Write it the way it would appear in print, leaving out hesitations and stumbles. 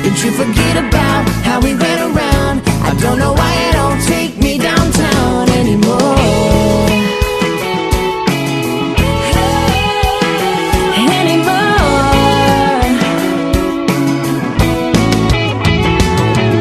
Did you forget about how we ran around? I don't know why it don't take